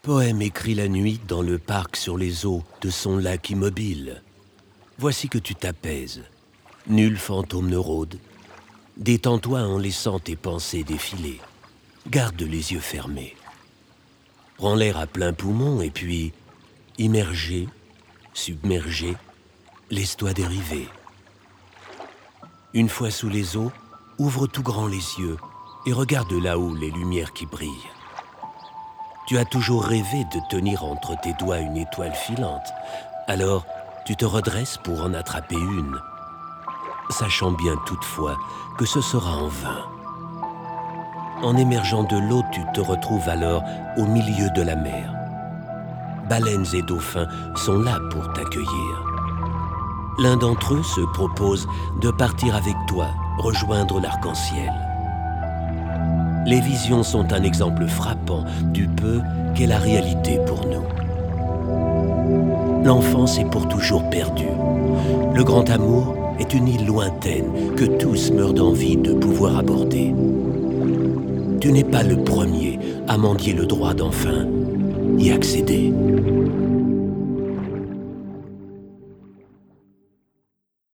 Poème écrit la nuit dans le parc sur les eaux de son lac immobile. Voici que tu t'apaises. Nul fantôme ne rôde. Détends-toi en laissant tes pensées défiler. Garde les yeux fermés. Prends l'air à plein poumon et puis, immergé, submergé, laisse-toi dériver. Une fois sous les eaux, ouvre tout grand les yeux et regarde là-haut les lumières qui brillent. Tu as toujours rêvé de tenir entre tes doigts une étoile filante. Alors, tu te redresses pour en attraper une, sachant bien toutefois que ce sera en vain. En émergeant de l'eau, tu te retrouves alors au milieu de la mer. Baleines et dauphins sont là pour t'accueillir. L'un d'entre eux se propose de partir avec toi, rejoindre l'arc-en-ciel. Les visions sont un exemple frappant du peu qu'est la réalité pour nous. L'enfance est pour toujours perdue. Le grand amour est une île lointaine que tous meurent d'envie de pouvoir aborder. Tu n'es pas le premier à mendier le droit d'enfin y accéder.